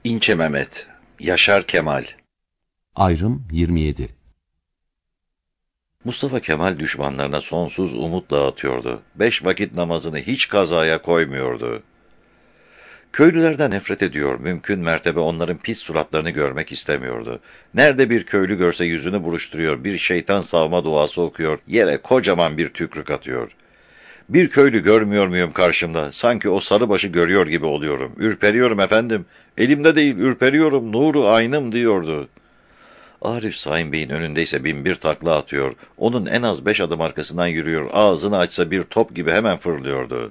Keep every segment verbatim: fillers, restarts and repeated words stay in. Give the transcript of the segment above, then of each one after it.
İnce Mehmet, Yaşar Kemal. Ayrım yirmi yedi. Mustafa Kemal düşmanlarına sonsuz umut dağıtıyordu. Beş vakit namazını hiç kazaya koymuyordu. Köylülerden nefret ediyor, mümkün mertebe onların pis suratlarını görmek istemiyordu. Nerede bir köylü görse yüzünü buruşturuyor, bir şeytan savma duası okuyor, yere kocaman bir tükrük atıyor. Bir köylü görmüyor muyum karşımda? Sanki o sarıbaşı görüyor gibi oluyorum. Ürperiyorum efendim. Elimde değil, ürperiyorum, nuru aynım diyordu. Arif Saim Bey'in önündeyse bin bir takla atıyor. Onun en az beş adım arkasından yürüyor. Ağzını açsa bir top gibi hemen fırlıyordu.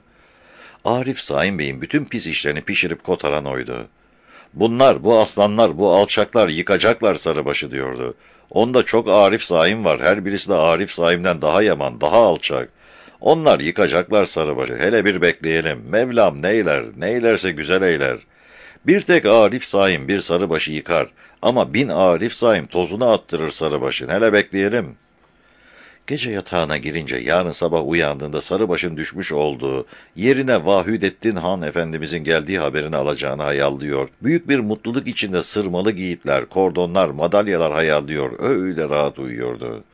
Arif Saim Bey'in bütün pis işlerini pişirip kotaran oydu. Bunlar, bu aslanlar, bu alçaklar yıkacaklar sarıbaşı diyordu. Onda çok Arif Saim var. Her birisi de Arif Saim'den daha yaman, daha alçak. Onlar yıkacaklar sarıbaşı. Hele bir bekleyelim. Mevlam neyler, neylerse güzel eyler. Bir tek Arif Saim bir sarıbaşı yıkar. Ama bin Arif Saim tozunu attırır sarıbaşın. Hele bekleyelim. Gece yatağına girince yarın sabah uyandığında sarıbaşın düşmüş olduğu, yerine Vahüdettin Han Efendimizin geldiği haberini alacağını hayallıyor. Büyük bir mutluluk içinde sırmalı giyitler, kordonlar, madalyalar hayallıyor. Öyle rahat uyuyordu.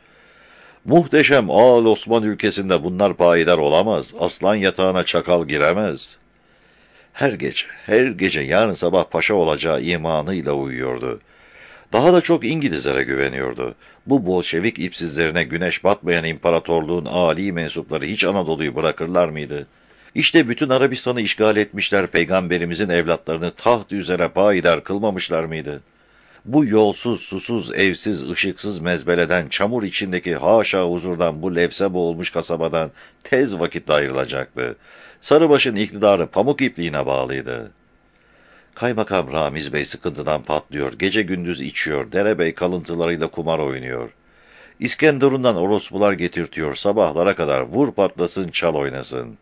Muhteşem Ağal Osman ülkesinde bunlar payidar olamaz. Aslan yatağına çakal giremez. Her gece, her gece yarın sabah paşa olacağı imanıyla uyuyordu. Daha da çok İngilizlere güveniyordu. Bu Bolşevik ipsizlerine güneş batmayan imparatorluğun âli mensupları hiç Anadolu'yu bırakırlar mıydı? İşte bütün Arabistan'ı işgal etmişler, peygamberimizin evlatlarını taht üzere payidar kılmamışlar mıydı? Bu yolsuz, susuz, evsiz, ışıksız mezbeleden, çamur içindeki haşa huzurdan, bu levse boğulmuş kasabadan tez vakitte ayrılacaktı. Sarıbaş'ın iktidarı pamuk ipliğine bağlıydı. Kaymakam Ramiz Bey sıkıntıdan patlıyor, gece gündüz içiyor, derebey kalıntılarıyla kumar oynuyor. İskenderun'dan orospular getirtiyor, sabahlara kadar vur patlasın, çal oynasın.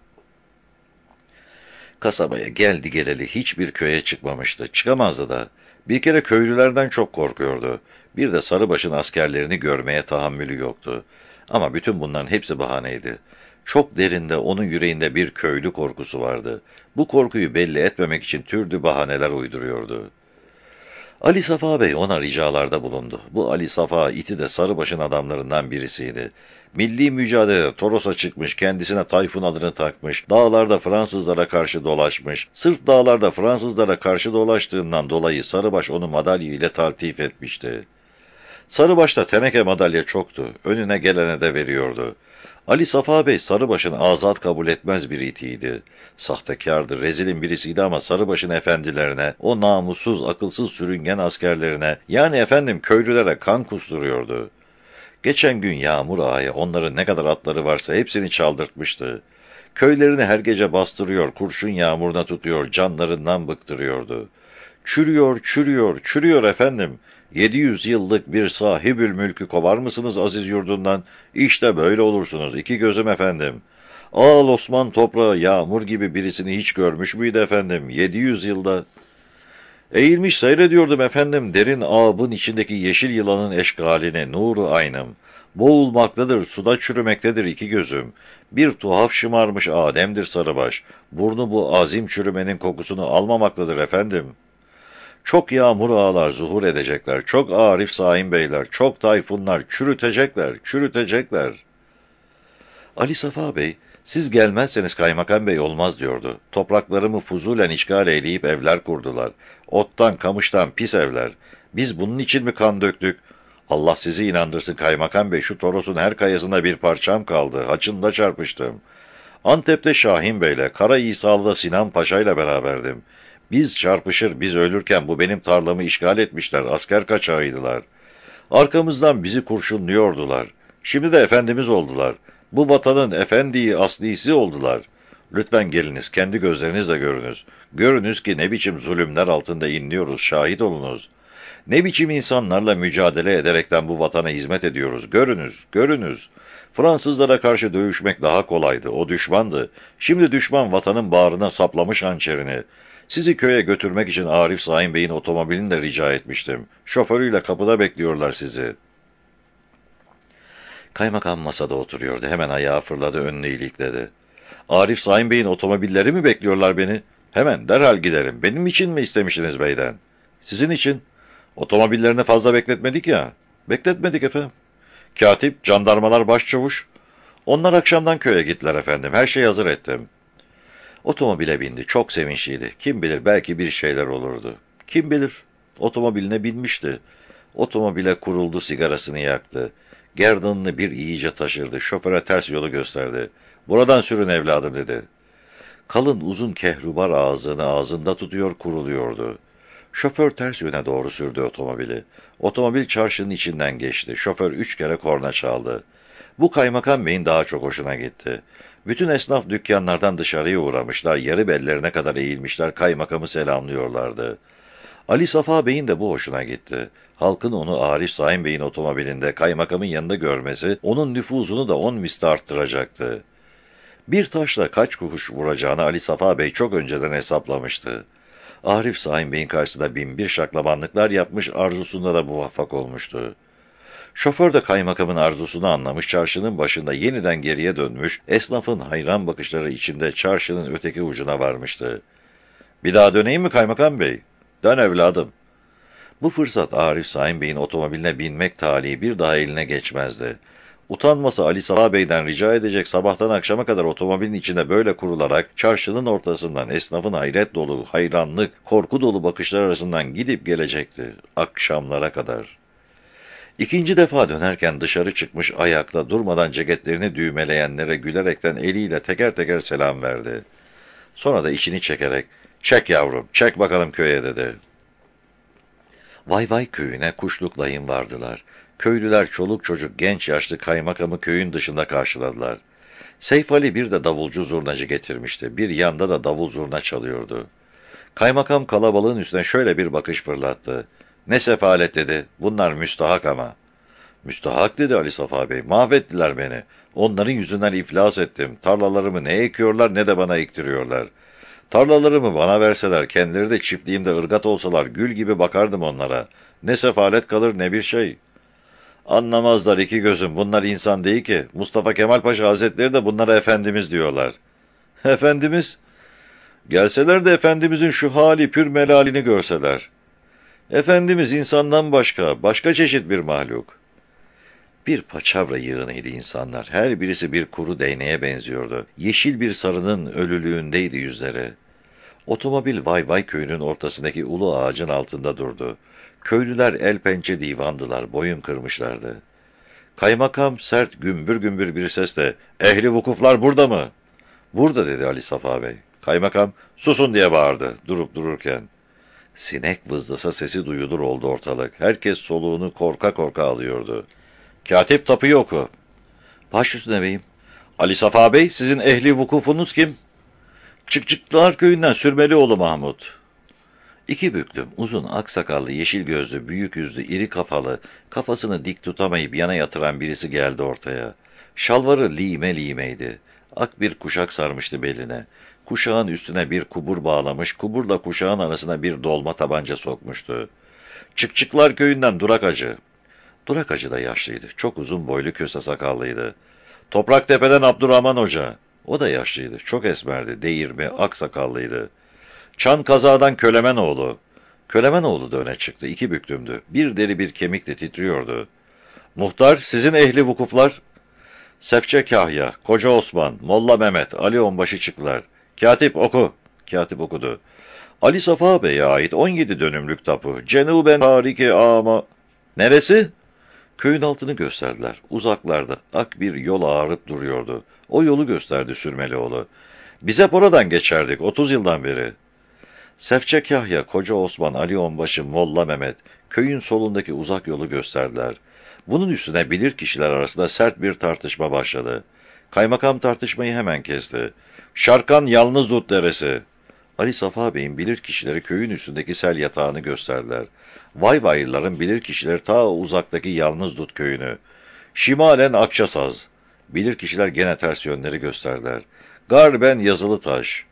Kasabaya geldi geleli hiçbir köye çıkmamıştı, çıkamazdı da. Bir kere köylülerden çok korkuyordu. Bir de Sarıbaş'ın askerlerini görmeye tahammülü yoktu. Ama bütün bunların hepsi bahaneydi. Çok derinde onun yüreğinde bir köylü korkusu vardı. Bu korkuyu belli etmemek için türlü bahaneler uyduruyordu. Ali Safa Bey ona ricalarda bulundu. Bu Ali Safa iti de Sarıbaş'ın adamlarından birisiydi. Milli mücadelede Toros'a çıkmış, kendisine Tayfun adını takmış, dağlarda Fransızlara karşı dolaşmış. Sırf dağlarda Fransızlara karşı dolaştığından dolayı Sarıbaş onu madalya ile taltif etmişti. Sarıbaş'ta teneke madalya çoktu, önüne gelene de veriyordu. Ali Safa Bey Sarıbaş'ın azat kabul etmez bir itiydi. Sahtekardı, rezilin birisiydi ama Sarıbaş'ın efendilerine, o namussuz, akılsız sürüngen askerlerine, yani efendim köylülere kan kusturuyordu. Geçen gün Yağmur Ağa'ya onların ne kadar atları varsa hepsini çaldırtmıştı. Köylerini her gece bastırıyor, kurşun yağmuruna tutuyor, canlarından bıktırıyordu. Çürüyor, çürüyor, çürüyor efendim. Yedi yüz yıllık bir sahibül mülkü kovar mısınız aziz yurdundan? İşte böyle olursunuz, iki gözüm efendim. Ağal Osman toprağı Yağmur gibi birisini hiç görmüş müydü efendim, yedi yüz yılda? Eğilmiş seyrediyordum efendim, derin ağabın içindeki yeşil yılanın eşgalini, nuru aynım. Boğulmaktadır, suda çürümektedir iki gözüm. Bir tuhaf şımarmış Adem'dir Sarıbaş. Burnu bu azim çürümenin kokusunu almamaktadır efendim. Çok Yağmur Ağalar zuhur edecekler, çok Arif Saim Beyler, çok Tayfunlar çürütecekler, çürütecekler. Ali Safa Bey, siz gelmezseniz Kaymakam Bey olmaz diyordu. Topraklarımı fuzulen işgal eyleyip evler kurdular. Ottan, kamıştan pis evler. Biz bunun için mi kan döktük? Allah sizi inandırsın Kaymakam Bey, şu Toros'un her kayasında bir parçam kaldı. Haçında çarpıştım. Antep'te Şahin Bey'le, Kara İsa'lı'da Sinan Paşa'yla beraberdim. Biz çarpışır, biz ölürken bu benim tarlamı işgal etmişler, asker kaçağıydılar. Arkamızdan bizi kurşunluyordular. Şimdi de efendimiz oldular. Bu vatanın efendiyi aslisi oldular. Lütfen geliniz, kendi gözlerinizle görünüz. Görünüz ki ne biçim zulümler altında inliyoruz, şahit olunuz. Ne biçim insanlarla mücadele ederekten bu vatana hizmet ediyoruz. Görünüz, görünüz. Fransızlara karşı dövüşmek daha kolaydı, o düşmandı. Şimdi düşman vatanın bağrına saplamış hançerini. Sizi köye götürmek için Arif Saim Bey'in otomobilini de rica etmiştim. Şoförüyle kapıda bekliyorlar sizi. Kaymakam masada oturuyordu. Hemen ayağa fırladı, önüne ilikledi. Arif Saim Bey'in otomobilleri mi bekliyorlar beni? Hemen derhal gidelim. Benim için mi istemiştiniz beyden? Sizin için. Otomobillerini fazla bekletmedik ya. Bekletmedik efendim. Katip, jandarmalar, başçavuş. Onlar akşamdan köye gittiler efendim. Her şeyi hazır ettim. Otomobile bindi. Çok sevinçliydi. Kim bilir belki bir şeyler olurdu. Kim bilir. Otomobiline binmişti. Otomobile kuruldu, sigarasını yaktı. Gerdanını bir iyice taşırdı. Şoföre ters yolu gösterdi. Buradan sürün evladım dedi. Kalın uzun kehrubar ağzını ağzında tutuyor kuruluyordu. Şoför ters yöne doğru sürdü otomobili. Otomobil çarşının içinden geçti. Şoför üç kere korna çaldı. Bu kaymakam beyin daha çok hoşuna gitti. Bütün esnaf dükkanlardan dışarıya uğramışlar, yarı bellerine kadar eğilmişler, kaymakamı selamlıyorlardı. Ali Safa Bey'in de bu hoşuna gitti. Halkın onu Arif Saim Bey'in otomobilinde kaymakamın yanında görmesi, onun nüfuzunu da on misli arttıracaktı. Bir taşla kaç kuş vuracağını Ali Safa Bey çok önceden hesaplamıştı. Arif Saim Bey'in karşısında bin bir şaklabanlıklar yapmış, arzusunda da muvaffak olmuştu. Şoför de kaymakamın arzusunu anlamış, çarşının başında yeniden geriye dönmüş, esnafın hayran bakışları içinde çarşının öteki ucuna varmıştı. ''Bir daha döneyim mi kaymakam bey?'' ''Dön evladım.'' Bu fırsat Arif Saim Bey'in otomobiline binmek talihi bir daha eline geçmezdi. Utanmasa Ali Safa Bey'den rica edecek, sabahtan akşama kadar otomobilin içinde böyle kurularak çarşının ortasından esnafın hayret dolu, hayranlık, korku dolu bakışlar arasından gidip gelecekti akşamlara kadar. İkinci defa dönerken dışarı çıkmış ayakta durmadan ceketlerini düğmeleyenlere gülerekten eliyle teker teker selam verdi. Sonra da içini çekerek ''Çek yavrum, çek bakalım köye'' dedi. Vayvay köyüne kuşluklayın vardılar. Köylüler çoluk çocuk genç yaşlı kaymakamı köyün dışında karşıladılar. Seyf Ali bir de davulcu zurnacı getirmişti. Bir yanda da davul zurna çalıyordu. Kaymakam kalabalığın üstüne şöyle bir bakış fırlattı. ''Ne sefalet'' dedi. ''Bunlar müstahak ama.'' ''Müstahak'' dedi Ali Safa Bey. ''Mahvettiler beni. Onların yüzünden iflas ettim. Tarlalarımı ne ekiyorlar ne de bana ektiriyorlar. Tarlalarımı bana verseler, kendileri de çiftliğimde ırgat olsalar gül gibi bakardım onlara. Ne sefalet kalır ne bir şey. Anlamazlar iki gözüm, bunlar insan değil ki. Mustafa Kemal Paşa Hazretleri de bunlara efendimiz diyorlar.'' ''Efendimiz?'' ''Gelseler de Efendimizin şu hali pür melalini görseler. Efendimiz insandan başka, başka çeşit bir mahluk.'' Bir paçavra yığınıydı insanlar. Her birisi bir kuru değneğe benziyordu. Yeşil bir sarının ölülüğündeydi yüzleri. Otomobil Vay Vay köyünün ortasındaki ulu ağacın altında durdu. Köylüler el pençe divandılar, boyun kırmışlardı. Kaymakam sert gümbür gümbür bir sesle ''Ehli vukuflar burada mı?'' ''Burada'' dedi Ali Safa Bey. Kaymakam ''Susun'' diye bağırdı durup dururken. Sinek vızlasa sesi duyulur oldu ortalık. Herkes soluğunu korka korka alıyordu. ''Katip tapuyu oku.'' ''Baş üstüne beyim.'' ''Ali Safa Bey, sizin ehli vukufunuz kim?'' ''Çıkçıklar köyünden Sürmelioğlu Mahmut.'' İki büklüm, uzun, aksakallı, yeşil gözlü, büyük yüzlü, iri kafalı, kafasını dik tutamayıp yana yatıran birisi geldi ortaya. Şalvarı lime limeydi. Ak bir kuşak sarmıştı beline. Kuşağın üstüne bir kubur bağlamış, kuburla kuşağın arasına bir dolma tabanca sokmuştu. ''Çıkçıklar köyünden Durak Hacı.'' Durak Hacı da yaşlıydı. Çok uzun boylu, köse sakallıydı. ''Topraktepe'den Abdurrahman Hoca.'' O da yaşlıydı. Çok esmerdi. Değirmi, ak sakallıydı. ''Çan Kaza'dan Kölemenoğlu.'' Kölemenoğlu da öne çıktı. İki büklümdü. Bir deri bir kemikle titriyordu. ''Muhtar, sizin ehli vukuflar?'' Sefçe Kahya, Koca Osman, Molla Mehmet, Ali Onbaşı çıktılar. ''Katip oku.'' Katip okudu. ''Ali Safa Bey'e ait on yedi dönümlük tapu. Cenuben Tariki ama...'' ''Neresi?'' Köyün altını gösterdiler. Uzaklarda ak bir yol ağarıp duruyordu. O yolu gösterdi Sürmelioğlu. ''Biz hep oradan geçerdik otuz yıldan beri.'' Sefçe Kahya, Koca Osman, Ali Onbaşı, Molla Mehmet köyün solundaki uzak yolu gösterdiler. Bunun üstüne bilir kişiler arasında sert bir tartışma başladı. Kaymakam tartışmayı hemen kesti. ''Şarkan Yalnızlut Deresi.'' Ali Safa Bey'in bilir kişileri köyün üstündeki sel yatağını gösterdiler. Vay vayırların bilir kişileri ta uzaktaki Yalnızlut köyünü. ''Şimalen Akçasaz.'' Bilir kişiler gene ters yönleri gösterdiler. ''Garben Yazılıtaş.''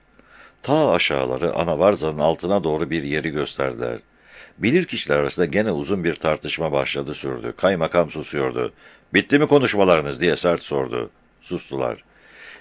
Ta aşağıları Anavarza'nın altına doğru bir yeri gösterdiler. Bilir kişiler arasında gene uzun bir tartışma başladı sürdü. Kaymakam susuyordu. ''Bitti mi konuşmalarınız?'' diye sert sordu. Sustular.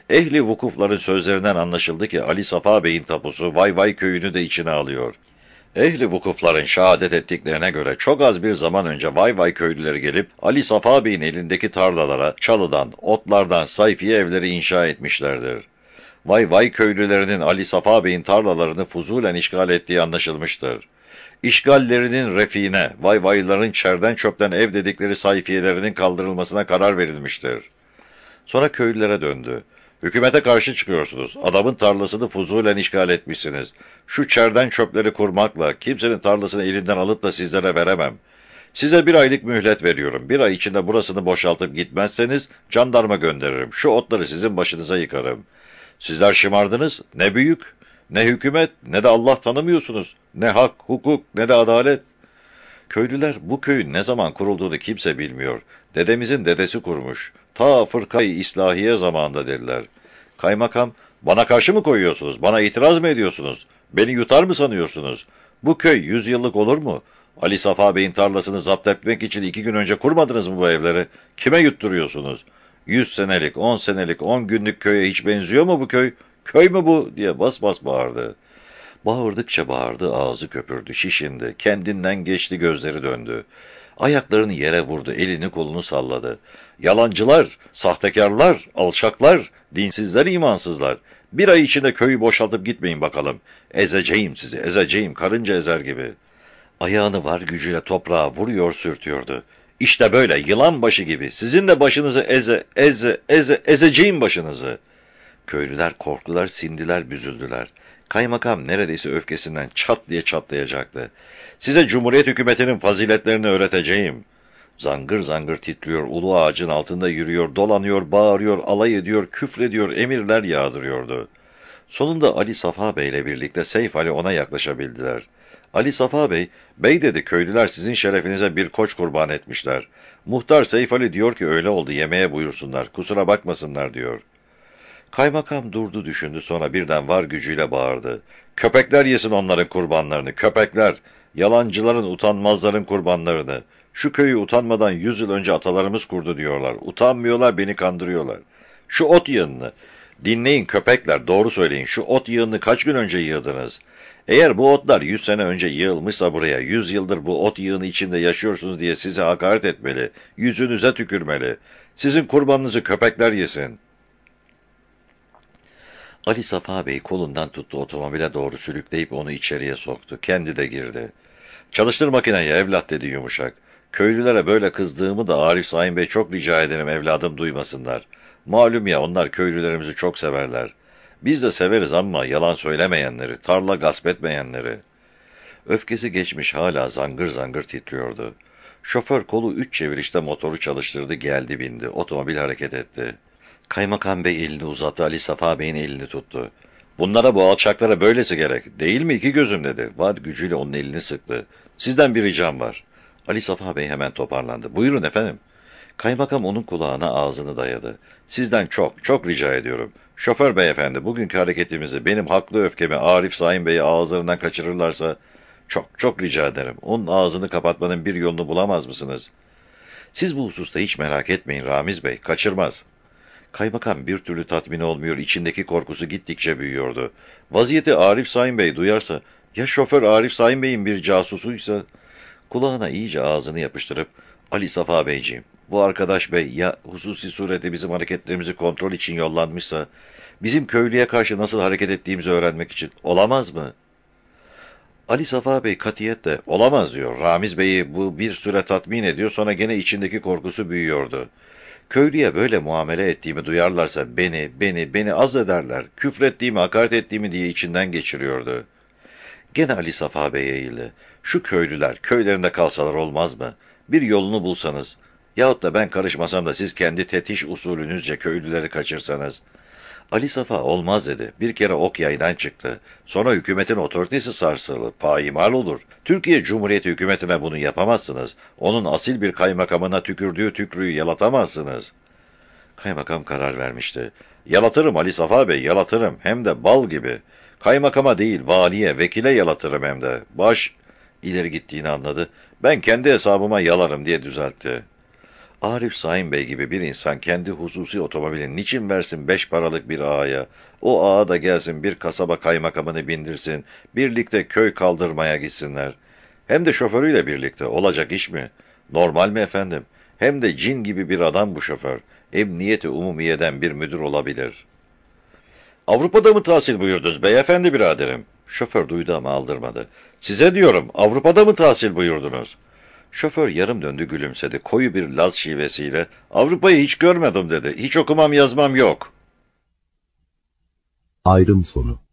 Ehli vukufların sözlerinden anlaşıldı ki Ali Safa Bey'in tapusu Vay Vay köyünü de içine alıyor. Ehli vukufların şehadet ettiklerine göre çok az bir zaman önce Vay Vay köylüleri gelip Ali Safa Bey'in elindeki tarlalara çalıdan, otlardan sayfiye evleri inşa etmişlerdir. Vay Vay köylülerinin Ali Safa Bey'in tarlalarını fuzulen işgal ettiği anlaşılmıştır. İşgallerinin refiine, Vay Vayların çerden çöpten ev dedikleri sayfiyelerinin kaldırılmasına karar verilmiştir. Sonra köylülere döndü. Hükümete karşı çıkıyorsunuz. Adamın tarlasını fuzulen işgal etmişsiniz. Şu çerden çöpleri kurmakla kimsenin tarlasını elinden alıp da sizlere veremem. Size bir aylık mühlet veriyorum. Bir ay içinde burasını boşaltıp gitmezseniz jandarma gönderirim. Şu otları sizin başınıza yıkarım. Sizler şımardınız. Ne büyük, ne hükümet, ne de Allah tanımıyorsunuz. Ne hak, hukuk, ne de adalet. Köylüler bu köyün ne zaman kurulduğunu kimse bilmiyor. Dedemizin dedesi kurmuş. Ta fırkayı İslahiye zamanında dediler. Kaymakam, bana karşı mı koyuyorsunuz? Bana itiraz mı ediyorsunuz? Beni yutar mı sanıyorsunuz? Bu köy yüz yıllık olur mu? Ali Safa Bey'in tarlasını zapt etmek için iki gün önce kurmadınız mı bu evleri? Kime yutturuyorsunuz? Yüz senelik, on senelik, on günlük köye hiç benziyor mu bu köy? Köy mü bu? Diye bas bas bağırdı. Bağırdıkça bağırdı, ağzı köpürdü, şişindi, kendinden geçti, gözleri döndü. Ayaklarını yere vurdu, elini kolunu salladı. Yalancılar, sahtekarlar, alçaklar, dinsizler, imansızlar. Bir ay içinde köyü boşaltıp gitmeyin bakalım. Ezeceğim sizi, ezeceğim, karınca ezer gibi. Ayağını var gücüyle toprağa vuruyor, sürtüyordu. İşte böyle, yılan başı gibi, sizin de başınızı eze, eze, eze, ezeceğim başınızı. Köylüler korktular, sindiler, büzüldüler. Kaymakam neredeyse öfkesinden çat diye çatlayacaktı. Size Cumhuriyet hükümetinin faziletlerini öğreteceğim. Zangır zangır titriyor, ulu ağacın altında yürüyor, dolanıyor, bağırıyor, alay ediyor, küfrediyor, emirler yağdırıyordu. Sonunda Ali Safa Bey ile birlikte Seyf Ali ona yaklaşabildiler. Ali Safa Bey, bey dedi, köylüler sizin şerefinize bir koç kurban etmişler. Muhtar Seyf Ali diyor ki öyle oldu, yemeğe buyursunlar, kusura bakmasınlar diyor. Kaymakam durdu, düşündü, sonra birden var gücüyle bağırdı. Köpekler yesin onların kurbanlarını, köpekler! Yalancıların, utanmazların kurbanlarını. Şu köyü utanmadan yüz yıl önce atalarımız kurdu diyorlar. Utanmıyorlar, beni kandırıyorlar. Şu ot yığınını. Dinleyin köpekler, doğru söyleyin. Şu ot yığınını kaç gün önce yığdınız? Eğer bu otlar yüz sene önce yığılmışsa buraya, yüz yıldır bu ot yığını içinde yaşıyorsunuz diye size hakaret etmeli. Yüzünüze tükürmeli. Sizin kurbanınızı köpekler yesin. Ali Safa Bey kolundan tuttu, otomobile doğru sürükleyip onu içeriye soktu. Kendi de girdi. Çalıştır makineyi evlat dedi yumuşak. Köylülere böyle kızdığımı da Arif Sayın Bey çok rica ederim evladım duymasınlar. Malum ya, onlar köylülerimizi çok severler. Biz de severiz ama yalan söylemeyenleri, tarla gasp etmeyenleri. Öfkesi geçmiş, hala zangır zangır titriyordu. Şoför kolu üç çevirişte motoru çalıştırdı, geldi bindi. Otomobil hareket etti. Kaymakam Bey elini uzattı, Ali Safa Bey'in elini tuttu. Bunlara, bu alçaklara böylesi gerek. Değil mi iki gözüm dedi. Var gücüyle onun elini sıktı. Sizden bir ricam var. Ali Safa Bey hemen toparlandı. Buyurun efendim. Kaymakam onun kulağına ağzını dayadı. Sizden çok, çok rica ediyorum. Şoför beyefendi, bugünkü hareketimizi, benim haklı öfkemi Arif Sayın Bey'i ağızlarından kaçırırlarsa çok, çok rica ederim. Onun ağzını kapatmanın bir yolunu bulamaz mısınız? Siz bu hususta hiç merak etmeyin Ramiz Bey, kaçırmaz. Kaymakam bir türlü tatmin olmuyor, içindeki korkusu gittikçe büyüyordu. Vaziyeti Arif Sayın Bey duyarsa, ya şoför Arif Sayın Bey'in bir casusuysa? Kulağına iyice ağzını yapıştırıp, Ali Safa Beyciğim, bu arkadaş bey ya hususi surette bizim hareketlerimizi kontrol için yollanmışsa, bizim köylüye karşı nasıl hareket ettiğimizi öğrenmek için olamaz mı? Ali Safa Bey katiyetle olamaz diyor. Ramiz Bey'i bu bir süre tatmin ediyor, sonra gene içindeki korkusu büyüyordu. Köylüye böyle muamele ettiğimi duyarlarsa beni, beni, beni az ederler, küfrettiğimi, hakaret ettiğimi diye içinden geçiriyordu. Gene Ali Safa Bey eğildi. Şu köylüler, köylerinde kalsalar olmaz mı? Bir yolunu bulsanız, yahut da ben karışmasam da siz kendi tetiş usulünüzce köylüleri kaçırsanız. Ali Safa olmaz dedi. Bir kere ok yaydan çıktı. Sonra hükümetin otoritesi sarsılır, payimal olur. Türkiye Cumhuriyeti hükümetine bunu yapamazsınız. Onun asil bir kaymakamına tükürdüğü tükrüğü yalatamazsınız. Kaymakam karar vermişti. Yalatırım Ali Safa Bey, yalatırım. Hem de bal gibi. Kaymakama değil, valiye, vekile yalatırım hem de. Baş ileri gittiğini anladı. Ben kendi hesabıma yalarım diye düzeltti. Arif Saim Bey gibi bir insan kendi hususi otomobilini niçin versin beş paralık bir ağaya? O ağa da gelsin bir kasaba kaymakamını bindirsin, birlikte köy kaldırmaya gitsinler. Hem de şoförüyle birlikte, olacak iş mi? Normal mi efendim? Hem de cin gibi bir adam bu şoför. Emniyeti Umumiye'den bir müdür olabilir. Avrupa'da mı tahsil buyurdunuz beyefendi biraderim? Şoför duydu ama aldırmadı. Size diyorum, Avrupa'da mı tahsil buyurdunuz? Şoför yarım döndü gülümsedi. Koyu bir Laz şivesiyle, Avrupa'yı hiç görmedim dedi. Hiç okumam yazmam yok. Ayrım sonu.